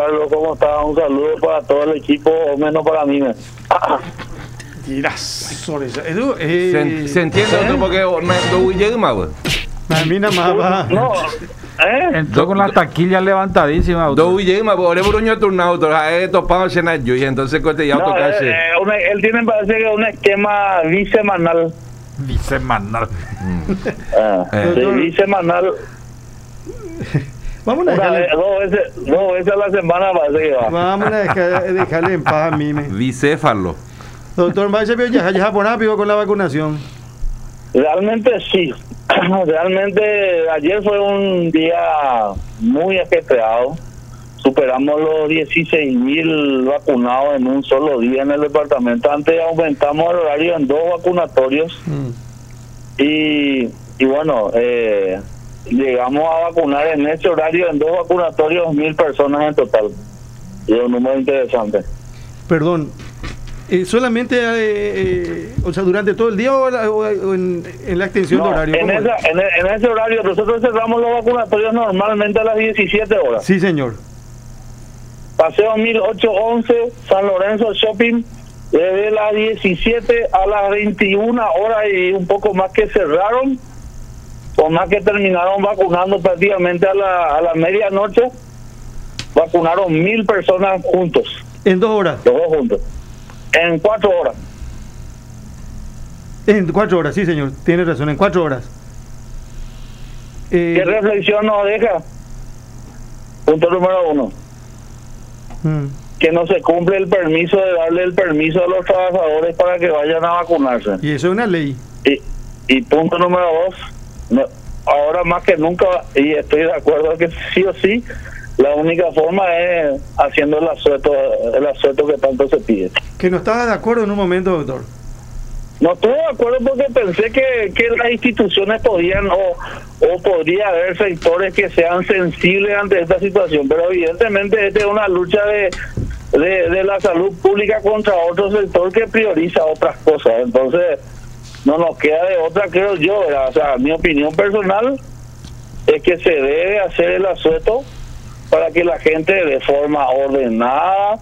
Carlos, ¿cómo estás? Un saludo para todo el equipo, o menos para mí. Se entiende otro porque no llega más, güey. A mí nada más va. No, Entró con las taquillas levantadísimas. No llega más, por eso Bruño turnado, topado cena yo y entonces coste ya no tocarse. él tiene, parece que un esquema bisemanal. Bisemanal. Sí, bisemanal. Vamos a dejarle, Dos veces a la semana parece que va. vamos a dejarle en paz a mí. Bicéfalo. Doctor Mache, ya japonápico con la vacunación. Realmente sí. Realmente ayer fue un día muy ajetreado. Superamos los 16.000 vacunados en un solo día en el departamento. Antes aumentamos el horario en 2 vacunatorios. Y bueno, llegamos a vacunar en ese horario en 2 vacunatorios 1.000 personas en total. Y es un número interesante. Perdón. ¿Solamente, o sea, durante todo el día o en la extensión de horario? En ese horario nosotros cerramos los vacunatorios normalmente a las 17 horas. Sí, señor. Paseo 1811, San Lorenzo Shopping, desde las 17 a las 21 horas y un poco más que cerraron, o más que terminaron vacunando prácticamente a la medianoche, vacunaron 1.000 personas juntos. ¿En 2 horas? Los dos juntos. En 4 horas. En 4 horas, sí, señor. Tiene razón, en 4 horas. ¿Qué reflexión nos deja? Punto número 1. Que no se cumple el permiso de darle el permiso a los trabajadores para que vayan a vacunarse. Y eso es una ley. Y punto número 2, ahora más que nunca, y estoy de acuerdo que sí o sí, la única forma es haciendo el asueto que tanto se pide. Que no estaba de acuerdo en un momento, doctor. No estuve de acuerdo porque pensé que las instituciones podían o podría haber sectores que sean sensibles ante esta situación, pero evidentemente esta es una lucha de la salud pública contra otro sector que prioriza otras cosas. Entonces no nos queda de otra, creo yo, ¿verdad? O sea, mi opinión personal es que se debe hacer el asueto para que la gente de forma ordenada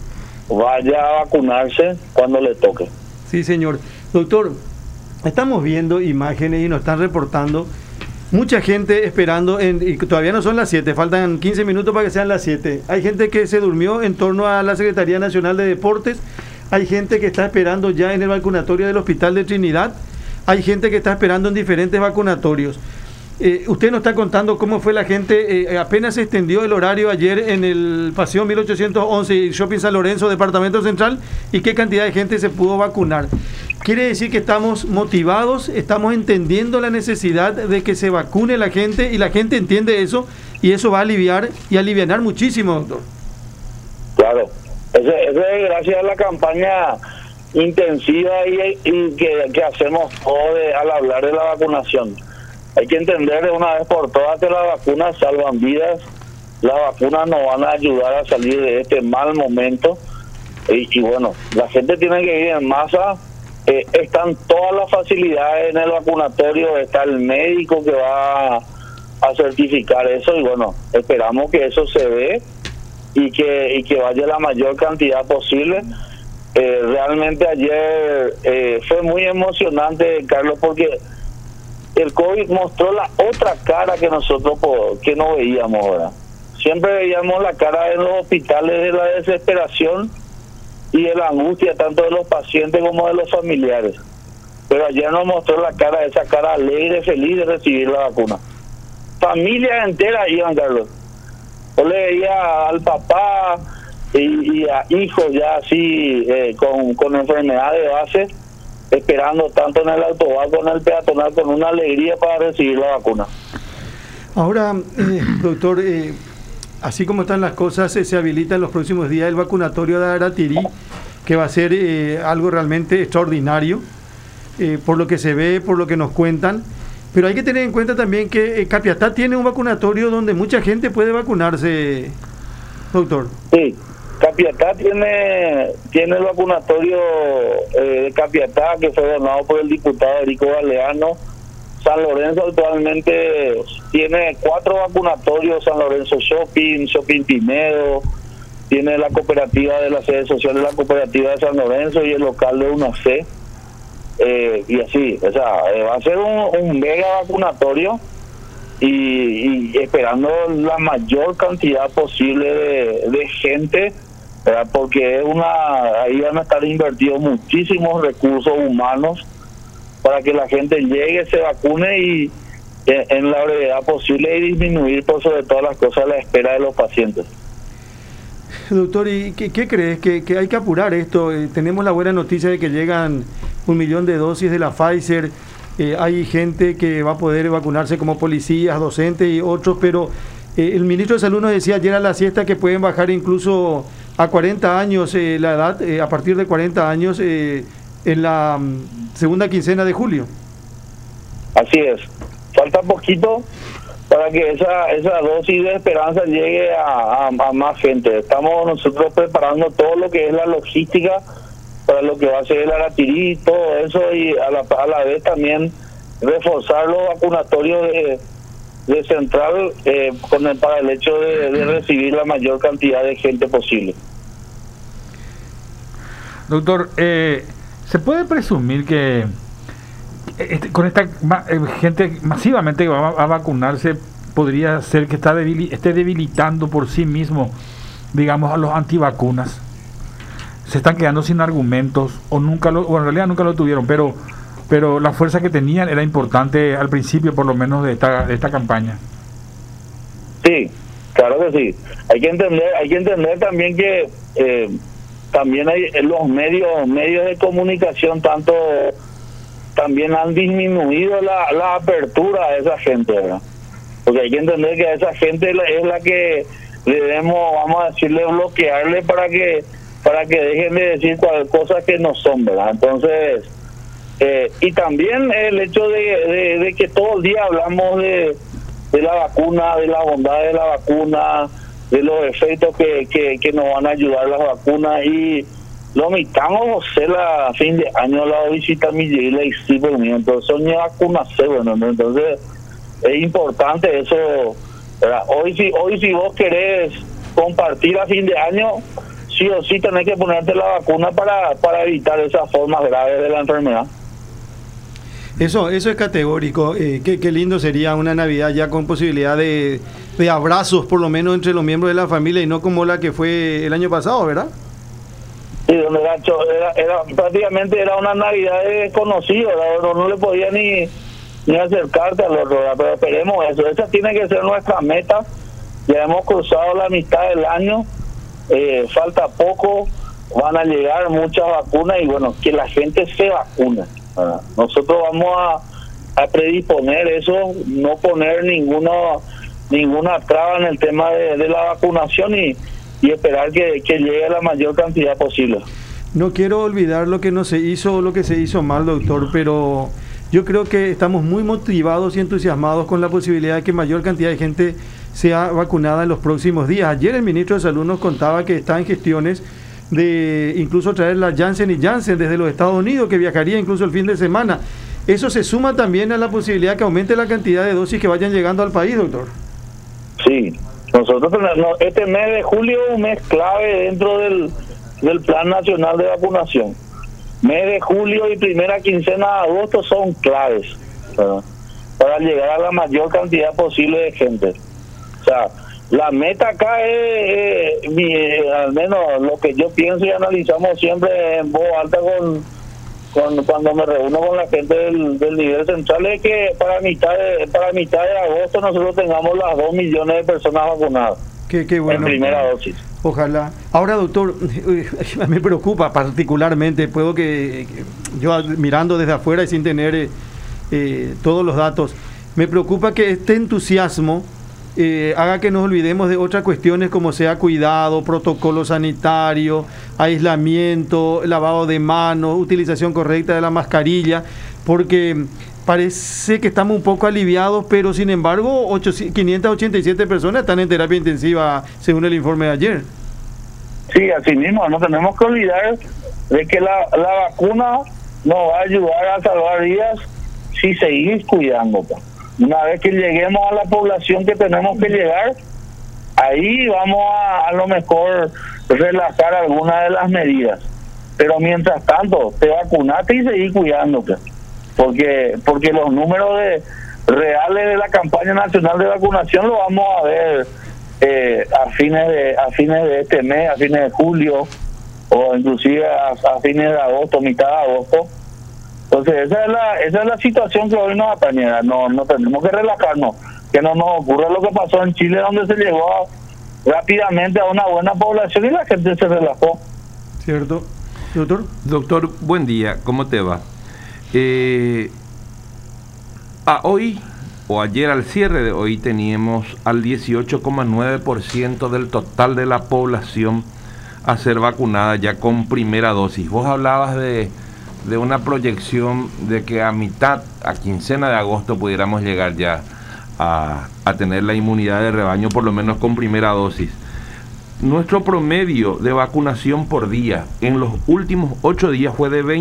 vaya a vacunarse cuando le toque. Sí, señor. Doctor, estamos viendo imágenes y nos están reportando mucha gente esperando, y todavía no son las 7, faltan 15 minutos para que sean las 7. Hay gente que se durmió en torno a la Secretaría Nacional de Deportes, hay gente que está esperando ya en el vacunatorio del Hospital de Trinidad, hay gente que está esperando en diferentes vacunatorios. Usted nos está contando cómo fue la gente, apenas se extendió el horario ayer en el Paseo 1811 y Shopping San Lorenzo, Departamento Central, y qué cantidad de gente se pudo vacunar. Quiere decir que estamos motivados, estamos entendiendo la necesidad de que se vacune la gente y la gente entiende eso y eso va a aliviar y alivianar muchísimo, doctor. Claro, eso es gracias a la campaña intensiva y que hacemos al hablar de la vacunación. Hay que entender de una vez por todas que las vacunas salvan vidas, las vacunas nos van a ayudar a salir de este mal momento y bueno, la gente tiene que ir en masa. Están todas las facilidades en el vacunatorio, está el médico que va a certificar eso y bueno, esperamos que eso se dé y que vaya la mayor cantidad posible. Realmente ayer fue muy emocionante, Carlos, porque el COVID mostró la otra cara que nosotros que no veíamos ahora. Siempre veíamos la cara en los hospitales de la desesperación y de la angustia tanto de los pacientes como de los familiares, pero ayer nos mostró esa cara alegre, feliz de recibir la vacuna. Familias enteras iban, Carlos. Yo le veía al papá y a hijos ya así con enfermedad de base esperando tanto en el autobús como en el peatonal con una alegría para recibir la vacuna. Ahora, doctor, así como están las cosas, se habilita en los próximos días el vacunatorio de Aratirí, que va a ser algo realmente extraordinario, por lo que se ve, por lo que nos cuentan. Pero hay que tener en cuenta también que Capiatá tiene un vacunatorio donde mucha gente puede vacunarse, doctor. Sí, Capiatá tiene el vacunatorio de Capiatá, que fue donado por el diputado Erico Galeano. San Lorenzo actualmente tiene 4 vacunatorios: San Lorenzo Shopping, Shopping Pinedo, tiene la cooperativa de la sede social de la cooperativa de San Lorenzo y el local de UNAC, y así, o sea, va a ser un mega vacunatorio y esperando la mayor cantidad posible de gente, ¿verdad? Porque ahí van a estar invertidos muchísimos recursos humanos para que la gente llegue, se vacune y en la brevedad posible y disminuir por sobre todas las cosas la espera de los pacientes. Doctor, ¿y qué crees? ¿Que hay que apurar esto? Tenemos la buena noticia de que llegan 1 millón de dosis de la Pfizer. Hay gente que va a poder vacunarse como policías, docentes y otros, pero el ministro de Salud nos decía ayer a la siesta que pueden bajar incluso a 40 años la edad, a partir de 40 años en la segunda quincena de julio. Así es. Falta poquito para que esa dosis de esperanza llegue a más gente. Estamos nosotros preparando todo lo que es la logística para lo que va a ser el Aratirí, todo eso, y a la vez también reforzar los vacunatorios de Central para el hecho de recibir la mayor cantidad de gente posible. Doctor, ¿se puede presumir que con esta gente masivamente que va a vacunarse podría ser que esté debilitando por sí mismo, digamos, a los antivacunas? Se están quedando sin argumentos o en realidad nunca lo tuvieron, pero la fuerza que tenían era importante al principio, por lo menos, de esta campaña. Sí, claro que sí. Hay que entender también que también hay los medios de comunicación también han disminuido la apertura a esa gente, ¿verdad? Porque hay que entender que a esa gente es la que debemos, vamos a decirle, bloquearle para que dejen de decir cosas que no son, ¿verdad? Entonces, y también el hecho de que todo el día hablamos de la vacuna, de la bondad de la vacuna, de los efectos que nos van a ayudar las vacunas, y lo omitamos, a fin de año la visita a mi y sí, entonces son vacunas, bueno, entonces es importante eso, ¿verdad? Hoy si vos querés compartir a fin de año, sí o sí tenés que ponerte la vacuna para evitar esas formas graves de la enfermedad. Eso es categórico. Qué lindo sería una Navidad ya con posibilidad de abrazos, por lo menos entre los miembros de la familia, y no como la que fue el año pasado, ¿verdad? Sí, donde prácticamente era una Navidad de desconocido, no le podía ni acercarte al otro, ¿verdad? Pero esperemos eso. Esa tiene que ser nuestra meta. Ya hemos cruzado la mitad del año, falta poco, van a llegar muchas vacunas y bueno, que la gente se vacune. Nosotros vamos a predisponer eso, no poner ninguna traba en el tema de la vacunación y esperar que llegue a la mayor cantidad posible. No quiero olvidar lo que no se hizo o lo que se hizo mal, doctor, pero yo creo que estamos muy motivados y entusiasmados con la posibilidad de que mayor cantidad de gente sea vacunada en los próximos días. Ayer el ministro de Salud nos contaba que está en gestiones de incluso traer la Janssen y Janssen desde los Estados Unidos, que viajaría incluso el fin de semana. Eso se suma también a la posibilidad que aumente la cantidad de dosis que vayan llegando al país, doctor. Sí, nosotros este mes de julio es un mes clave dentro del Plan Nacional de Vacunación. Mes de julio y primera quincena de agosto son claves, ¿verdad?, para llegar a la mayor cantidad posible de gente. O sea, la meta acá es al menos lo que yo pienso y analizamos siempre en voz alta cuando me reúno con la gente del nivel central, es que para mitad de agosto nosotros tengamos las 2 millones de personas vacunadas. Qué bueno. En primera dosis. Ojalá. Ahora, doctor, me preocupa particularmente, yo mirando desde afuera y sin tener todos los datos, me preocupa que este entusiasmo haga que nos olvidemos de otras cuestiones como sea cuidado, protocolo sanitario, aislamiento, lavado de manos, utilización correcta de la mascarilla, porque parece que estamos un poco aliviados, pero sin embargo 587 personas están en terapia intensiva según el informe de ayer. Sí, así mismo, no tenemos que olvidar de que la vacuna nos va a ayudar a salvar vidas si seguís cuidando. Una vez que lleguemos a la población que tenemos que llegar, ahí vamos a lo mejor relajar algunas de las medidas. Pero mientras tanto, te vacunaste y seguís cuidándote. Porque los números reales de la campaña nacional de vacunación lo vamos a ver a fines de este mes, a fines de julio, o inclusive a fines de agosto, mitad de agosto. Entonces esa es la situación que hoy nos atañe. No tenemos que relajarnos, que no nos ocurra lo que pasó en Chile, donde se llegó rápidamente a una buena población y la gente se relajó. ¿Cierto? Doctor. Doctor, buen día, ¿cómo te va? Hoy o ayer, al cierre de hoy, teníamos al 18,9% del total de la población a ser vacunada ya con primera dosis. Vos hablabas de una proyección de que a quincena de agosto pudiéramos llegar ya a tener la inmunidad de rebaño, por lo menos con primera dosis. Nuestro promedio de vacunación por día en los últimos 8 días fue de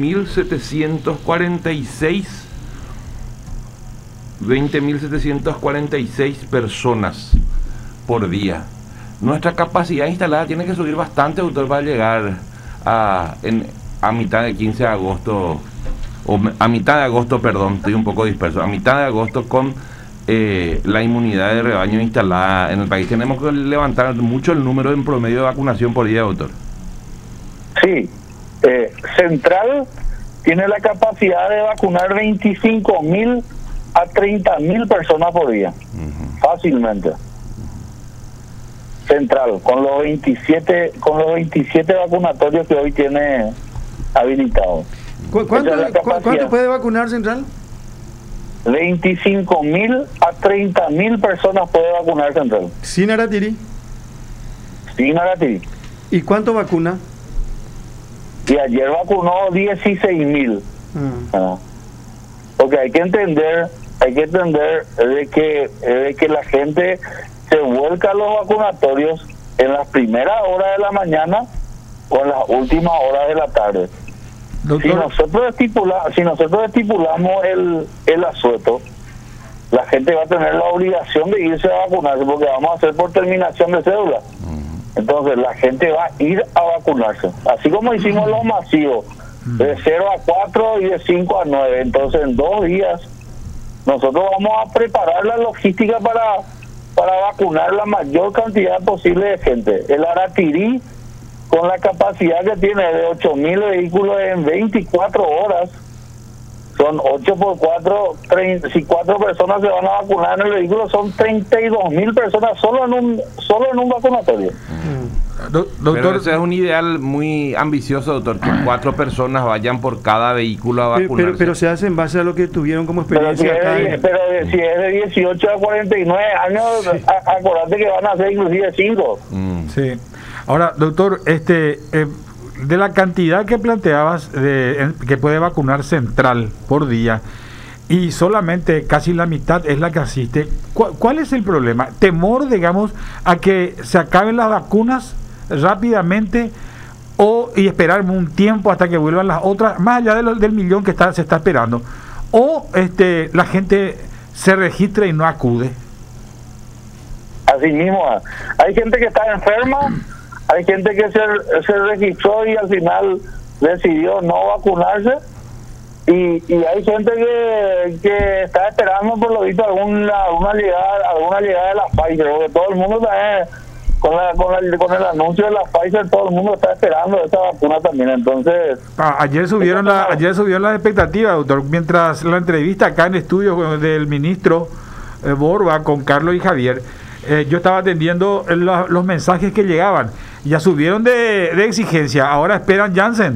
20.746 personas por día. Nuestra capacidad instalada tiene que subir bastante, doctor, para llegar a mitad de 15 de agosto, o a mitad de agosto, perdón, estoy un poco disperso, a mitad de agosto con la inmunidad de rebaño instalada en el país. Tenemos que levantar mucho el número en promedio de vacunación por día, doctor. Sí, Central tiene la capacidad de vacunar 25.000 a 30.000 personas por día, fácilmente. Central, con los 27 vacunatorios que hoy tiene habilitados. ¿Cuánto puede vacunar Central? 25.000 a 30.000 personas puede vacunar Central. ¿Sin Aratiri? Sin Aratiri. ¿Y cuánto vacuna? Y ayer vacunó 16.000. Porque hay que entender de que la gente se vuelca a los vacunatorios en las primeras horas de la mañana o en las últimas horas de la tarde. Doctor, si nosotros estipulamos el asueto, la gente va a tener la obligación de irse a vacunarse, porque vamos a hacer por terminación de cédula. Entonces la gente va a ir a vacunarse, así como hicimos los masivos, de 0 a 4 y de 5 a 9. Entonces en 2 días nosotros vamos a preparar la logística para vacunar la mayor cantidad posible de gente. El Aratirí, con la capacidad que tiene de 8.000 vehículos en 24 horas, son 8 por 4, si 4 personas se van a vacunar en el vehículo, son 32.000 personas solo en un vacunatorio. Doctor, pero ese es un ideal muy ambicioso, doctor, que 4 personas vayan por cada vehículo a vacunarse. Pero se hace en base a lo que tuvieron como experiencia pero si es de 18 a 49 años, sí. Acordate que van a ser inclusive 5. Sí. Ahora, doctor, de la cantidad que planteabas que puede vacunar Central por día, y solamente casi la mitad es la que asiste, ¿cuál es el problema? ¿Temor, digamos, a que se acaben las vacunas rápidamente y esperar un tiempo hasta que vuelvan las otras, más allá del millón que se está esperando? ¿O la gente se registra y no acude? Así mismo, hay gente que está enferma, hay gente que se registró y al final decidió no vacunarse, y hay gente que está esperando por lo visto alguna llegada de la Pfizer, porque todo el mundo está con el anuncio de la Pfizer, todo el mundo está esperando esa vacuna también. Entonces ayer subieron las expectativas, doctor, mientras la entrevista acá en estudio del ministro Borba con Carlos y Javier, yo estaba atendiendo los mensajes que llegaban. Ya subieron de exigencia, ahora esperan Janssen.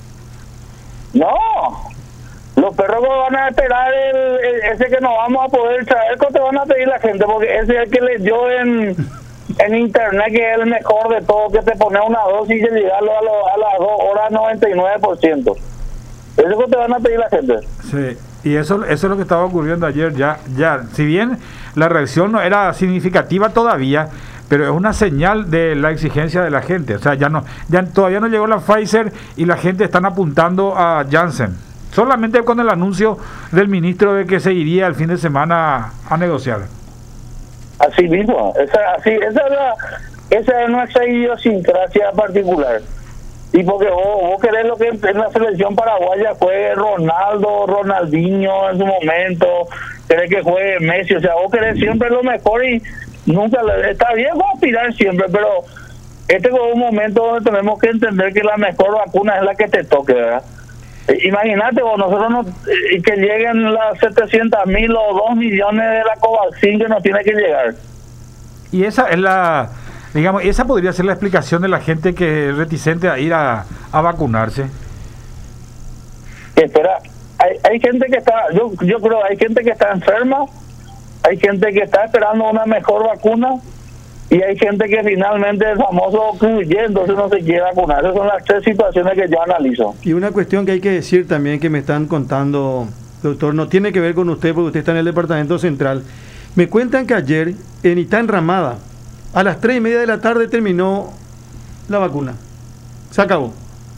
No, los perros van a esperar ese que no vamos a poder traer, que te van a pedir la gente, porque ese es el que leyó en internet que es el mejor de todo, que te pone una dosis y llegarlo a las 2 horas 99%. Eso es que te van a pedir la gente. Sí, y eso es lo que estaba ocurriendo ayer. Ya, si bien la reacción no era significativa todavía, pero es una señal de la exigencia de la gente. O sea, todavía no llegó la Pfizer y la gente están apuntando a Janssen. Solamente con el anuncio del ministro de que se iría el fin de semana a negociar. Así mismo, esa es nuestra idiosincrasia particular. Y porque vos querés lo que en la selección paraguaya juegue Ronaldo, Ronaldinho en su momento, querés que juegue Messi, o sea, vos querés siempre lo mejor y nunca está bien aspirar siempre, pero este es un momento donde tenemos que entender que la mejor vacuna es la que te toque, ¿verdad? Imagínate vos, nosotros que lleguen las 700.000 o 2 millones de la Covaxin que nos tiene que llegar. Y esa es la, digamos, esa podría ser la explicación de la gente que es reticente a ir a vacunarse. Espera, hay gente que está, yo creo, hay gente que está enferma, hay gente que está esperando una mejor vacuna y hay gente que finalmente el famoso entonces no se quiere vacunar. Esas son las tres situaciones que yo analizo. Y una cuestión que hay que decir también que me están contando, doctor, no tiene que ver con usted porque usted está en el departamento central. Me cuentan que ayer en Itán Ramada a las 3:30 de la tarde terminó la vacuna. Se acabó.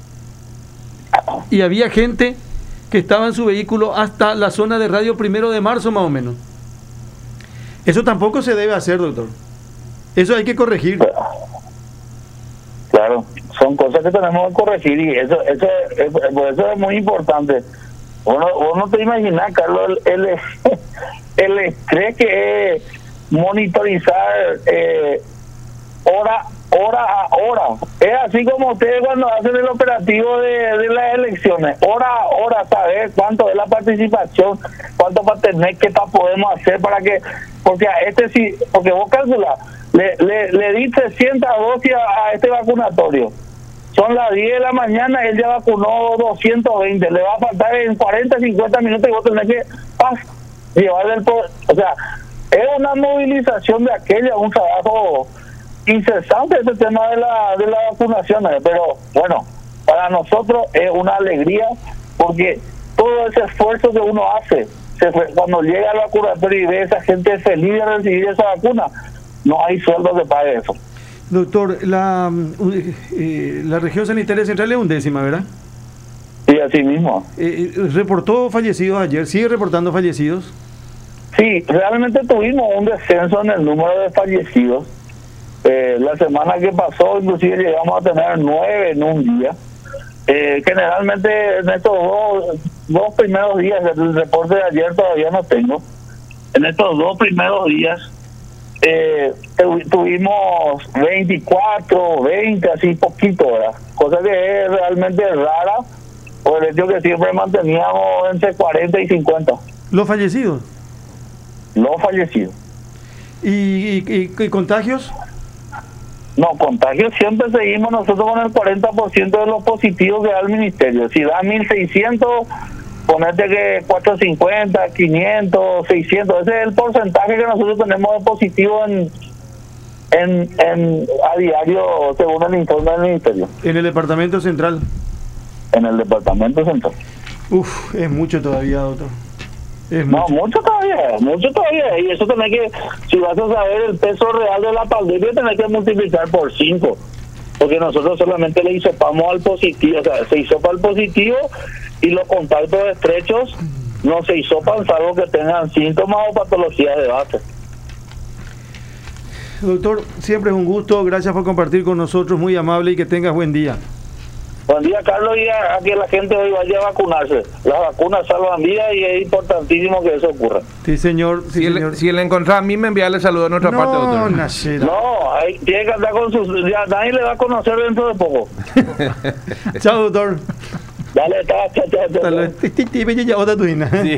Y había gente que estaba en su vehículo hasta la zona de Radio 1 de marzo más o menos. Eso tampoco se debe hacer, doctor. Eso hay que corregir. Claro, son cosas que tenemos que corregir y eso es muy importante. Vos no te imaginas, Carlos, el estrés que es monitorizar hora a hora. Es así como ustedes cuando hacen el operativo de las elecciones, hora a hora, saber cuánto es la participación, cuánto va a tener, qué podemos hacer para que, porque porque vos calculás, le di 300 dosis a este vacunatorio. Son las 10 de la mañana, él ya vacunó 220. Le va a faltar en 40, 50 minutos y vos tenés que llevarle el poder. O sea, es una movilización de aquella, un trabajo incesante este tema de la vacunación. Pero bueno, para nosotros es una alegría porque todo ese esfuerzo que uno hace, cuando llega al vacunatorio y ve a esa gente feliz de recibir esa vacuna, no hay sueldo que pague eso. Doctor, la región sanitaria central es 11ª, ¿verdad? Sí, así mismo. ¿Reportó fallecidos ayer? ¿Sigue reportando fallecidos? Sí, realmente tuvimos un descenso en el número de fallecidos. La semana que pasó, inclusive llegamos a tener 9 en un día. Generalmente en estos dos primeros días, el reporte de ayer todavía no tengo. En estos 2 primeros días tuvimos 24, 20, así poquito, ¿verdad? Cosa que es realmente rara, por el hecho que siempre manteníamos entre 40 y 50. ¿Los fallecidos? Los fallecidos. ¿Y contagios? No, contagios siempre seguimos nosotros con el 40% de los positivos que da el ministerio. Si da 1.600, ponete que 450, 500, 600, ese es el porcentaje que nosotros tenemos de positivo a diario según el informe del ministerio. ¿En el departamento central? En el departamento central. Uf, es mucho todavía, doctor. Mucho todavía. Y eso tenés que, si vas a saber el peso real de la pandemia, tenés que multiplicar por 5. Porque nosotros solamente le hisopamos al positivo, o sea, se hisopa al positivo y los contactos estrechos no se hisopan salvo que tengan síntomas o patologías de base. Doctor, siempre es un gusto, gracias por compartir con nosotros, muy amable y que tengas buen día. Buen día, Carlos, y a que la gente hoy vaya a vacunarse. Las vacunas salvan vidas y es importantísimo que eso ocurra. Sí, señor. Sí, señor. Si le encontrás a mí, me envíale saludo de nuestra parte, doctor. No, tiene que andar con sus... Ya nadie le va a conocer dentro de poco. Chao, doctor. Dale, chao. Sí.